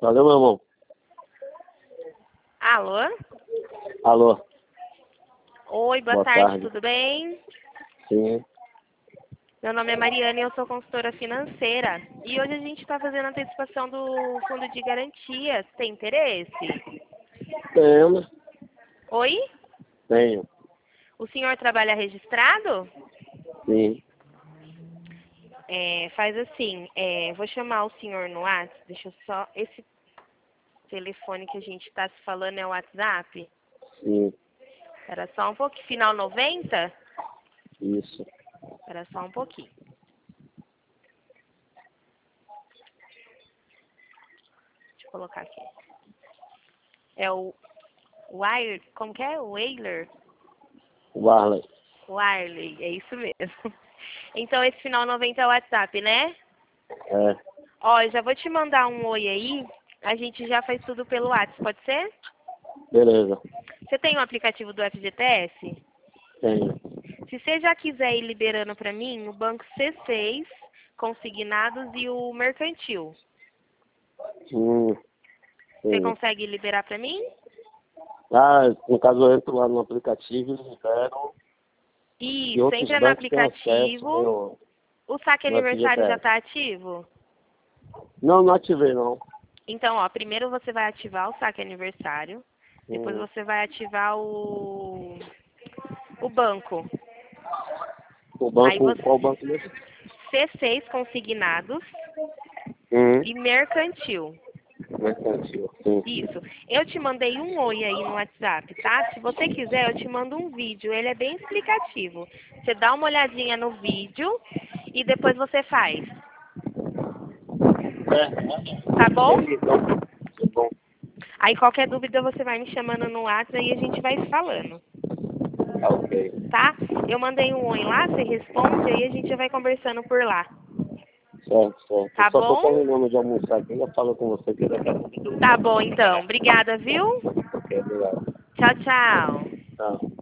Valeu, meu irmão. Alô? Alô. Oi, boa Boa tarde, tarde. tudo bem? Sim. Meu nome é Mariana e eu sou consultora financeira. E hoje a gente está fazendo a antecipação do fundo de garantia. Você tem interesse? Temos. Oi? Tenho. O senhor trabalha registrado? Sim. Faz assim, vou chamar o senhor no WhatsApp. Deixa eu só... Esse telefone que a gente está se falando é o WhatsApp? Sim. Era só um pouquinho. Final 90? Isso. Era só um pouquinho. Deixa eu colocar aqui. É o Wire... Como que é? Wailer? Warley. Wiley, é isso mesmo. Então esse final 90 é o WhatsApp, né? É. Ó, eu já vou te mandar um oi aí. A gente já faz tudo pelo WhatsApp, pode ser? Beleza. Você tem o aplicativo do FGTS? Tenho. Se você já quiser ir liberando para mim, o banco C6, consignados e o mercantil. Você Sim. consegue liberar para mim? Ah, no caso eu entro lá no aplicativo e libero. E Isso, outros entra no bancos têm acesso aplicativo. O saque no aniversário já FGTS. está ativo? Não, não ativei não. Então, ó, primeiro você vai ativar o saque aniversário. Depois Hum. você vai ativar o banco. O Aí banco, você... qual banco mesmo? C6 consignados e mercantil. Mercantil. Sim. Isso. Eu te mandei um oi aí no WhatsApp, tá? Se você quiser, eu te mando um vídeo. Ele é bem explicativo. Você dá uma olhadinha no vídeo e depois você faz. Tá bom? Então, tá bom. Aí qualquer dúvida você vai me chamando no WhatsApp e a gente vai se falando. Tá ok. Tá? Eu mandei um oi lá, você responde, aí a gente já vai conversando por lá. Certo, certo. Eu Tá só tô bom? terminando de almoçar aqui, já falo com você que daqui a pouco eu Tá bom, então. Obrigada, viu? Ok, obrigado. Tchau, tchau. Tchau.